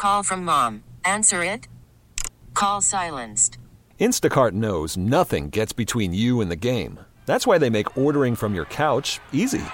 Call from mom. Answer it. Call silenced. Instacart knows nothing gets between you and the game. That's why they make ordering from your couch easy.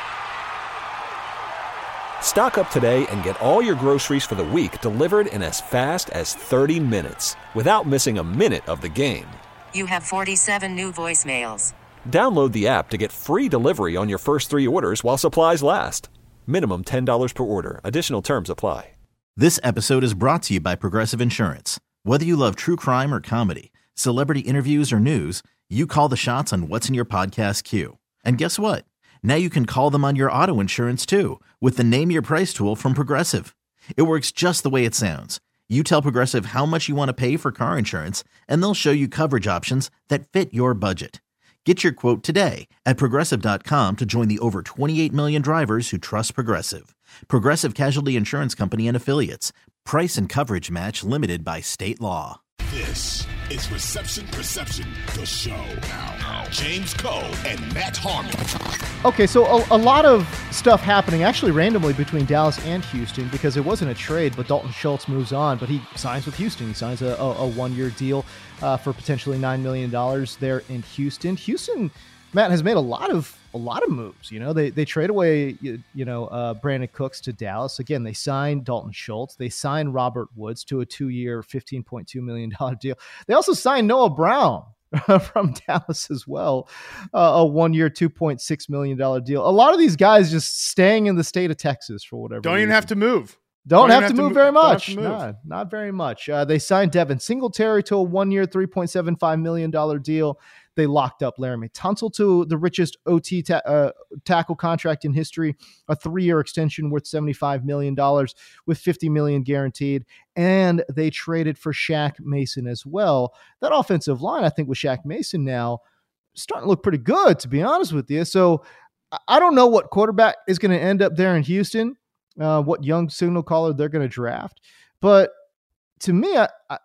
Stock up today and get all your groceries for the week delivered in as fast as 30 minutes without missing a minute of the game. You have 47 new voicemails. Download the app to get free delivery on your first 3 orders while supplies last. Minimum $10 per order. Additional terms apply. This episode is brought to you by Progressive Insurance. Whether you love true crime or comedy, celebrity interviews or news, you call the shots on what's in your podcast queue. And guess what? Now you can call them on your auto insurance too with the Name Your Price tool from Progressive. It works just the way it sounds. You tell Progressive how much you want to pay for car insurance, and they'll show you coverage options that fit your budget. Get your quote today at Progressive.com to join the over 28 million drivers who trust Progressive. Progressive Casualty Insurance Company and Affiliates. Price and coverage match limited by state law. This is Reception Perception, the show. Now, James Koh and Matt Harmon. Okay, so a lot of stuff happening actually randomly between Dallas and Houston because it wasn't a trade, but Dalton Schultz moves on, but he signs with Houston. He signs a one-year deal for potentially $9 million there in Houston. Houston, Matt, has made a lot of moves. You know, they trade away, Brandon Cooks to Dallas. Again, they signed Dalton Schultz. They signed Robert Woods to a 2-year, $15.2 million deal. They also signed Noah Brown from Dallas as well, a 1-year, $2.6 million deal. A lot of these guys just staying in the state of Texas for whatever Don't reason. even have to move. Don't have to move very much. Not very much. They signed Devin Singletary to a 1-year, $3.75 million deal. They locked up Laramie Tunsil to the richest OT tackle contract in history, a 3-year extension worth $75 million with $50 million guaranteed. And they traded for Shaq Mason as well. That offensive line, I think, with Shaq Mason now starting to look pretty good, to be honest with you. So I don't know what quarterback is going to end up there in Houston, what young signal caller they're going to draft. But to me,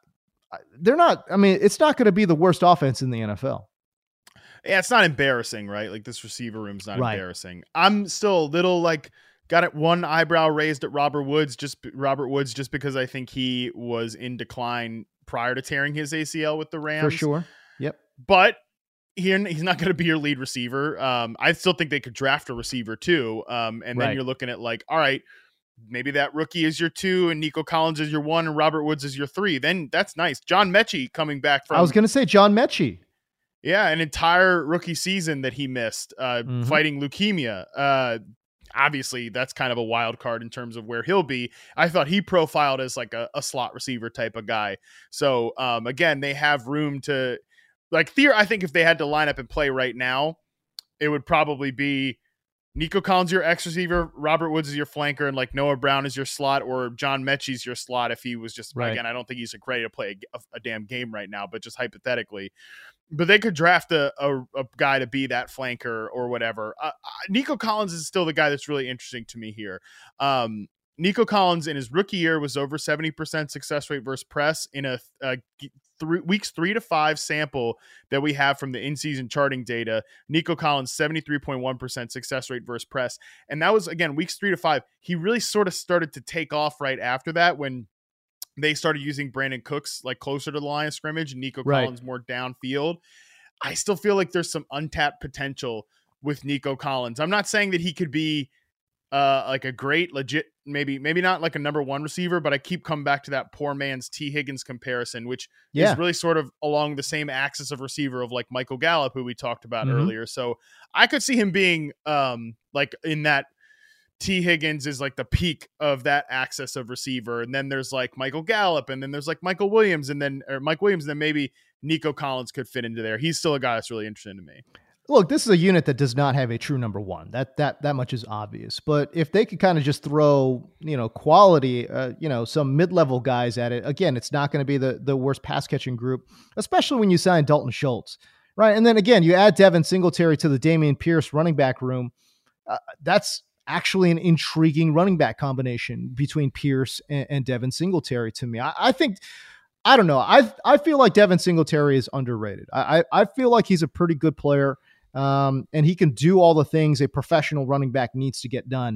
they're not. I mean, it's not going to be the worst offense in the NFL. Yeah, it's not embarrassing, right? Like, this receiver room's not embarrassing. I'm still a little got it one eyebrow raised at Robert Woods just because I think he was in decline prior to tearing his ACL with the Rams. For sure. Yep. But he's not going to be your lead receiver. I still think they could draft a receiver too. And then you're looking at all right, maybe that rookie is your 2 and Nico Collins is your 1 and Robert Woods is your 3. Then that's nice. John Mechie coming back from. I was going to say John Mechie. Yeah, an entire rookie season that he missed fighting leukemia. Obviously, that's kind of a wild card in terms of where he'll be. I thought he profiled as like a slot receiver type of guy. So, again, they have room to I think if they had to line up and play right now, it would probably be Nico Collins, your X receiver, Robert Woods is your flanker, and Noah Brown is your slot, or John Mechie's your slot if he was just, again, I don't think he's ready to play a damn game right now, but just hypothetically. But they could draft a guy to be that flanker or whatever. Nico Collins is still the guy that's really interesting to me here. Nico Collins in his rookie year was over 70% success rate versus press in a weeks 3 to 5 sample that we have from the in-season charting data. Nico Collins, 73.1% success rate versus press. And that was, again, weeks 3 to 5. He really sort of started to take off right after that when they started using Brandon Cooks closer to the line of scrimmage and Nico Collins more downfield. I still feel like there's some untapped potential with Nico Collins. I'm not saying that he could be a great, legit, maybe not like a number 1 receiver, but I keep coming back to that poor man's T. Higgins comparison, which is really sort of along the same axis of receiver of Michael Gallup, who we talked about earlier. So I could see him being in that T. Higgins is the peak of that axis of receiver. And then there's Michael Gallup, and then there's Michael Williams, and then Mike Williams, and then maybe Nico Collins could fit into there. He's still a guy that's really interesting to me. Look, this is a unit that does not have a true number 1. That much is obvious. But if they could kind of just throw, quality, some mid-level guys at it, again, it's not going to be the worst pass catching group, especially when you sign Dalton Schultz, right? And then again, you add Devin Singletary to the Dameon Pierce running back room. That's actually an intriguing running back combination between Pierce and Devin Singletary to me. I think, I don't know. I feel like Devin Singletary is underrated. I feel like he's a pretty good player. And he can do all the things a professional running back needs to get done.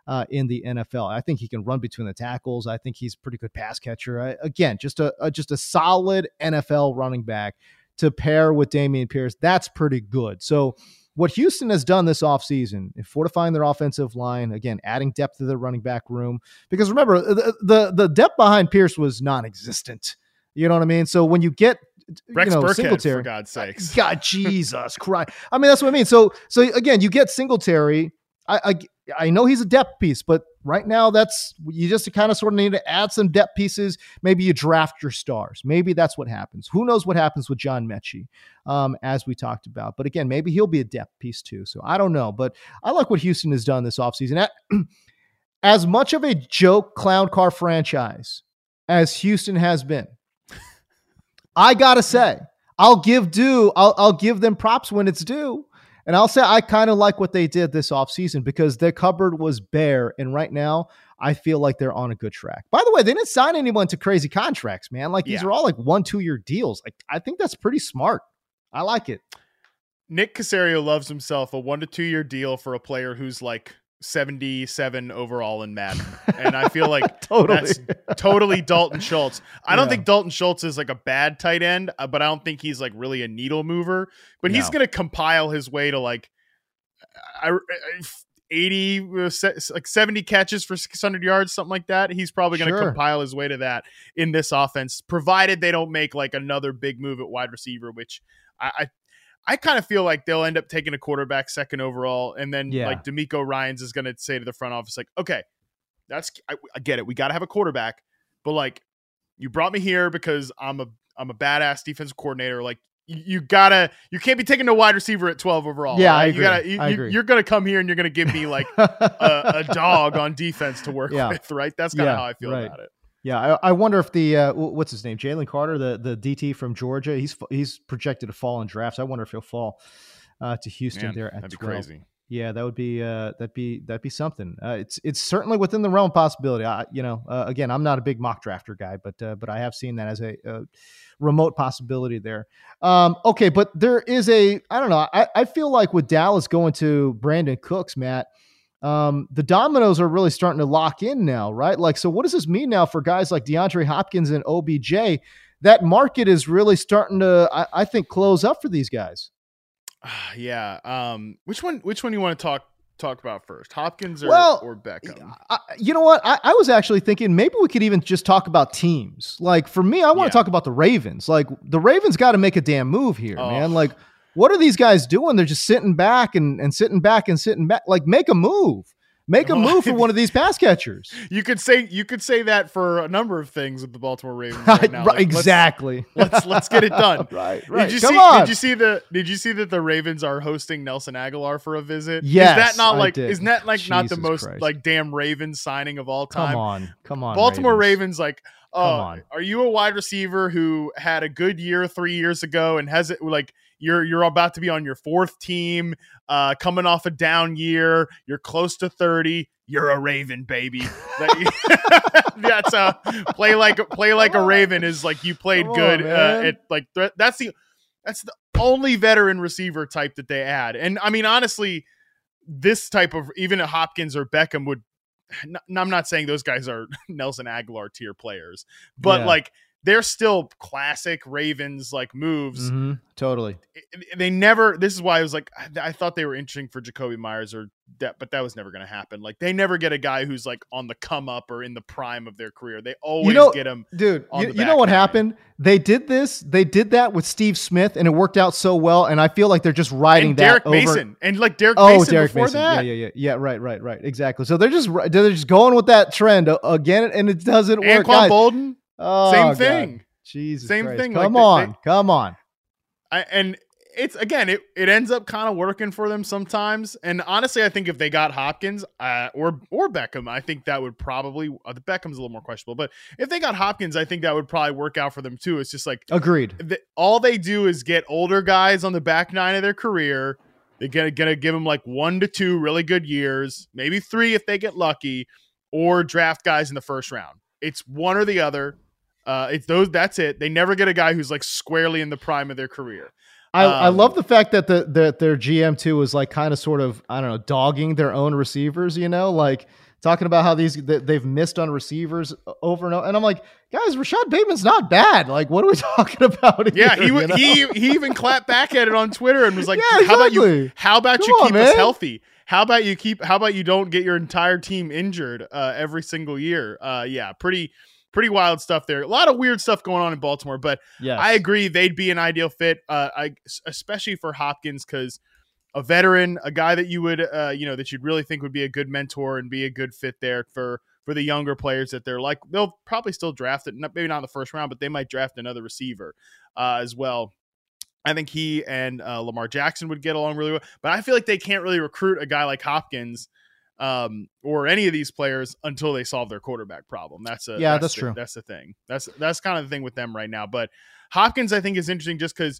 in the NFL. I think he can run between the tackles. I think he's a pretty good pass catcher. Again, just a solid NFL running back to pair with Dameon Pierce. That's pretty good. So what Houston has done this offseason in fortifying their offensive line, again, adding depth to their running back room, because remember, the depth behind Pierce was non-existent. You know what I mean? So when you get Rex Burkhead, Singletary, for God's sakes. God, Jesus Christ. I mean, that's what I mean. So again, you get Singletary. I know he's a depth piece, but right now you just kind of sort of need to add some depth pieces. Maybe you draft your stars. Maybe that's what happens. Who knows what happens with John Mechie, as we talked about. But again, maybe he'll be a depth piece too. So I don't know, but I like what Houston has done this offseason. As much of a joke clown car franchise as Houston has been, I gotta say, I'll give them props when it's due. And I'll say I kind of like what they did this offseason because their cupboard was bare. And right now, I feel like they're on a good track. By the way, they didn't sign anyone to crazy contracts, man. Like these are all like 1-2 year deals. Like I think that's pretty smart. I like it. Nick Caserio loves himself a 1 to 2 year deal for a player who's like 77 overall in Madden. And I feel like that's totally Dalton Schultz. I don't think Dalton Schultz is like a bad tight end, but I don't think he's like really a needle mover, but he's going to compile his way to like 70 catches for 600 yards, something like that. He's probably going to compile his way to that in this offense, provided they don't make like another big move at wide receiver, which I kind of feel like they'll end up taking a quarterback second overall. And then like D'Amico Ryans is going to say to the front office, like, okay, I get it. We got to have a quarterback, but like you brought me here because I'm a badass defensive coordinator. Like you can't be taking a wide receiver at 12 overall. Yeah. Right? I agree. You're going to come here and you're going to give me like a dog on defense to work with. Right. That's kind of how I feel about it. Yeah, I wonder if the what's his name, Jalen Carter, the DT from Georgia, he's projected to fall in drafts. I wonder if he'll fall to Houston there at 12. That'd be crazy. Yeah, that would be that'd be something. It's certainly within the realm of possibility. Again, I'm not a big mock drafter guy, but I have seen that as a remote possibility there. Okay, but there is I don't know. I feel like with Dallas going to Brandon Cooks, Matt. The dominoes are really starting to lock in now, right? Like, so what does this mean now for guys like DeAndre Hopkins and OBJ? That market is really starting to, I think, close up for these guys. Yeah. Which one you want to talk about first? Hopkins or Beckham? You know what? I was actually thinking maybe we could even just talk about teams. Like for me, I want to talk about the Ravens. Like the Ravens got to make a damn move here, man. Like, what are these guys doing? They're just sitting back and sitting back and sitting back. Like, make a move. Make a move for one of these pass catchers. You could say that for a number of things with the Baltimore Ravens right now. Like, exactly. Let's get it done. Right. Did you see that the Ravens are hosting Nelson Aguilar for a visit? Yes. Isn't that like not the most like damn Ravens signing of all time? Come on. Baltimore Ravens like, are you a wide receiver who had a good year 3 years ago and has it like you're about to be on your fourth team, coming off a down year. You're close to 30. You're a Raven, baby. That's play like a Raven is like you played good. That's the only veteran receiver type that they add. And I mean, honestly, this type of even a Hopkins or Beckham would. I'm not saying those guys are Nelson Aguilar tier players, but like they're still classic Ravens like moves. Mm-hmm, totally. They never. This is why I was like, I thought they were interesting for Jacoby Myers but that was never going to happen. Like they never get a guy who's like on the come up or in the prime of their career. They always get him. Dude, you know what happened? They did that with Steve Smith and it worked out so well. And I feel like they're just riding Derek Mason and like Derek Mason before Mason. That. Yeah. Right. Exactly. So they're just going with that trend again and it doesn't work. Anquan Bolden. Oh, same thing. God. Jesus same Christ. thing. Come on. And it's again, it ends up kind of working for them sometimes. And honestly, I think if they got Hopkins or Beckham, I think that would probably the Beckham's a little more questionable. But if they got Hopkins, I think that would probably work out for them too. It's just like agreed. All they do is get older guys on the back nine of their career. They're gonna give them like 1 to 2 really good years, maybe 3 if they get lucky, or draft guys in the first round. It's one or the other. It's those. That's it. They never get a guy who's like squarely in the prime of their career. I love the fact that their GM too is like kind of sort of, I don't know, dogging their own receivers, you know, like talking about how they've missed on receivers over and over. And I'm like, guys, Rashad Bateman's not bad. Like, what are we talking about here? Yeah, he even clapped back at it on Twitter and was like, yeah, exactly. how about you keep us healthy? How about you don't get your entire team injured every single year? Yeah, pretty wild stuff there. A lot of weird stuff going on in Baltimore, but yes. I agree they'd be an ideal fit, especially for Hopkins, because a veteran, a guy that you would, that you'd really think would be a good mentor and be a good fit there for the younger players that they'll probably still draft it, maybe not in the first round, but they might draft another receiver as well. I think he and Lamar Jackson would get along really well, but I feel like they can't really recruit a guy like Hopkins or any of these players until they solve their quarterback problem. That's true. That's the thing. That's kind of the thing with them right now. But Hopkins, I think, is interesting just because,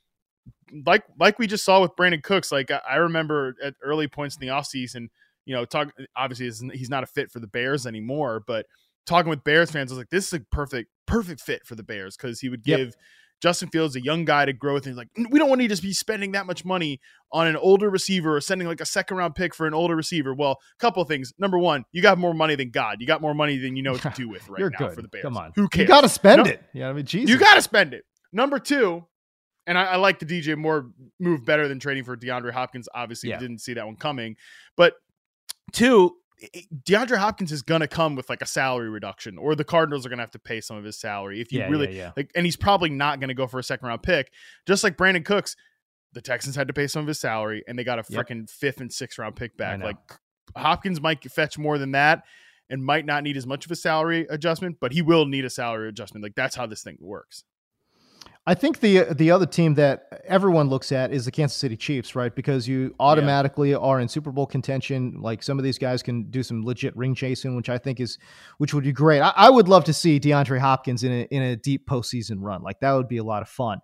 like we just saw with Brandon Cooks. Like I remember at early points in the offseason, obviously he's not a fit for the Bears anymore, but talking with Bears fans, I was like, this is a perfect fit for the Bears because he would give Justin Fields, a young guy, to grow with. And like, we don't want to just be spending that much money on an older receiver or sending like a second round pick for an older receiver. Well, a couple of things. Number one, you got more money than God. You got more money than you know what to do with right now for the Bears. Come on. Who cares? You got to spend it. Yeah, I mean, Jesus. You got to spend it. Number two, and I like the DJ Moore move better than trading for DeAndre Hopkins. Obviously, didn't see that one coming. But two, DeAndre Hopkins is going to come with like a salary reduction, or the Cardinals are going to have to pay some of his salary if you like, and he's probably not going to go for a second round pick. Just like Brandon Cooks, the Texans had to pay some of his salary and they got a freaking 5th and 6th round pick back. Like Hopkins might fetch more than that and might not need as much of a salary adjustment, but he will need a salary adjustment. Like that's how this thing works. I think the other team that everyone looks at is the Kansas City Chiefs, right? Because you automatically are in Super Bowl contention. Like some of these guys can do some legit ring chasing, which would be great. I would love to see DeAndre Hopkins in a deep postseason run. Like that would be a lot of fun.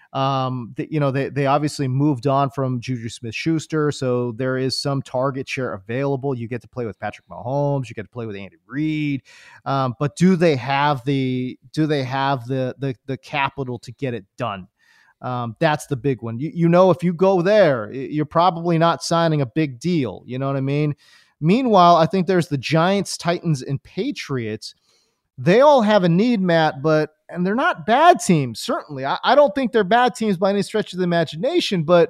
They obviously moved on from Juju Smith-Schuster, so there is some target share available. You get to play with Patrick Mahomes, you get to play with Andy Reid, but do they have the capital to get it done? That's the big one. If you go there, you're probably not signing a big deal. You know what I mean? Meanwhile, I think there's the Giants, Titans, and Patriots. They all have a need, Matt, and they're not bad teams, certainly. I don't think they're bad teams by any stretch of the imagination, but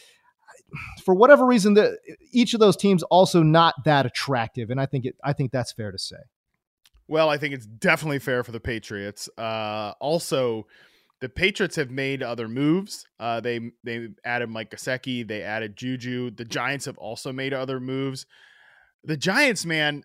for whatever reason, each of those teams also not that attractive, and I think that's fair to say. Well, I think it's definitely fair for the Patriots. Also, the Patriots have made other moves. They added Mike Gesicki. They added Juju. The Giants have also made other moves. The Giants, man,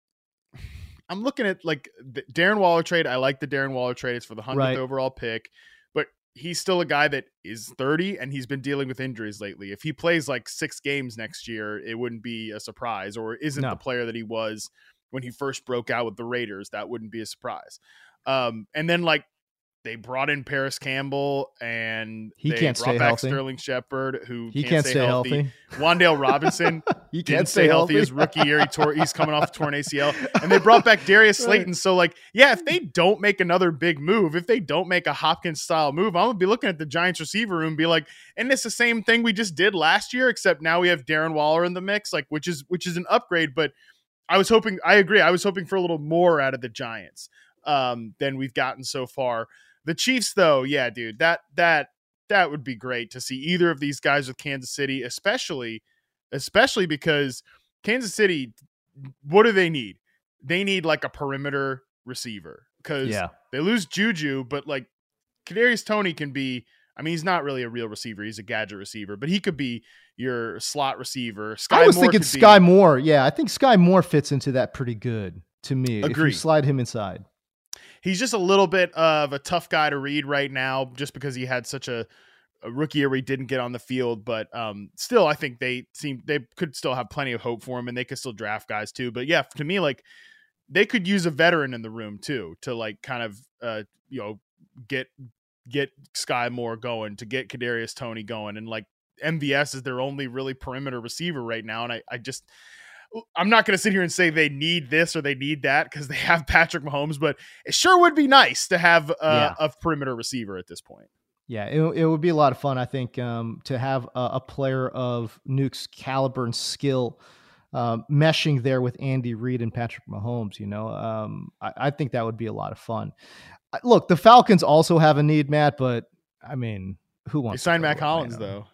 I'm looking at like the Darren Waller trade. I like the Darren Waller trade. It's for the 100th overall pick, but he's still a guy that is 30 and he's been dealing with injuries lately. If he plays like 6 games next year, it wouldn't be a surprise, or isn't the player that he was when he first broke out with the Raiders. That wouldn't be a surprise. And then like they brought in Paris Campbell and he can't stay back healthy. Sterling Shepard, who he can't stay healthy. Wan'Dale Robinson he didn't stay healthy his rookie year. He's coming off a torn ACL, and they brought back Darius Slayton. So like, if they don't make another big move, if they don't make a Hopkins style move, I'm gonna be looking at the Giants receiver room and be like, and it's the same thing we just did last year, except now we have Darren Waller in the mix, like which is an upgrade. But I agree. I was hoping for a little more out of the Giants than we've gotten so far. The Chiefs, though, dude, that would be great to see either of these guys with Kansas City, especially because Kansas City, what do they need? They need like a perimeter receiver because they lose Juju, but like Kadarius Toney can be. I mean, he's not really a real receiver; he's a gadget receiver, but he could be your slot receiver. I was thinking Sky Moore. Yeah, I think Sky Moore fits into that pretty good to me. Agreed. If you slide him inside. He's just a little bit of a tough guy to read right now just because he had such a rookie year where he didn't get on the field. But still, I think they could still have plenty of hope for him and they could still draft guys too. But yeah, to me, like they could use a veteran in the room too to like kind of, get Sky Moore going, to get Kadarius Toney going. And like MVS is their only really perimeter receiver right now. And I'm not going to sit here and say they need this or they need that because they have Patrick Mahomes, but it sure would be nice to have a perimeter receiver at this point. Yeah, it would be a lot of fun, I think, to have a player of Nuke's caliber and skill meshing there with Andy Reid and Patrick Mahomes. I think that would be a lot of fun. Look, the Falcons also have a need, Matt, but I mean, who wants to sign Matt Collins though?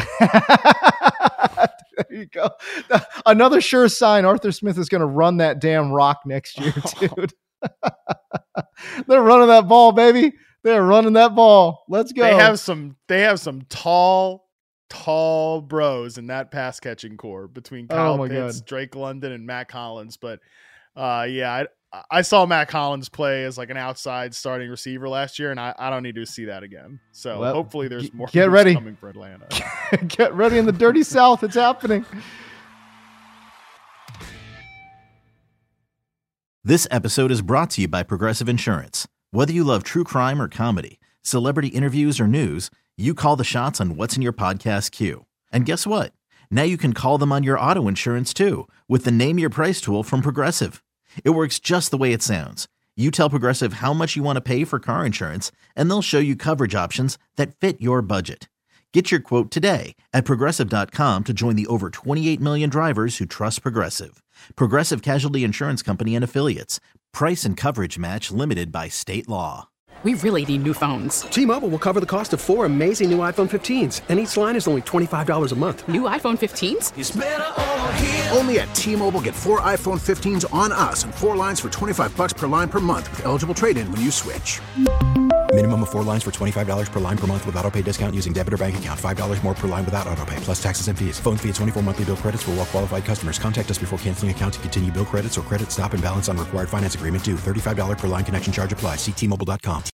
There you go. Another sure sign. Arthur Smith is going to run that damn rock next year, dude. They're running that ball, baby. They're running that ball. Let's go. They have some tall bros in that pass catching core between Kyle Pitts, Drake London, and Matt Collins. But I saw Matt Collins play as like an outside starting receiver last year, and I don't need to see that again. So hopefully there's more coming for Atlanta. Get ready in the dirty South. It's happening. This episode is brought to you by Progressive Insurance. Whether you love true crime or comedy, celebrity interviews or news, you call the shots on what's in your podcast queue. And guess what? Now you can call them on your auto insurance too with the Name Your Price tool from Progressive. It works just the way it sounds. You tell Progressive how much you want to pay for car insurance, and they'll show you coverage options that fit your budget. Get your quote today at Progressive.com to join the over 28 million drivers who trust Progressive. Progressive Casualty Insurance Company and Affiliates. Price and coverage match limited by state law. We really need new phones. T-Mobile will cover the cost of 4 amazing new iPhone 15s, and each line is only $25 a month. New iPhone 15s? It's better over here. Only at T-Mobile, get 4 iPhone 15s on us and 4 lines for $25 per line per month with eligible trade-in when you switch. Minimum of 4 lines for $25 per line per month with autopay discount using debit or bank account. $5 more per line without autopay, plus taxes and fees. Phone fee at 24 monthly bill credits for well-qualified customers. Contact us before canceling account to continue bill credits or credit stop and balance on required finance agreement due. $35 per line connection charge applies. See T-Mobile.com.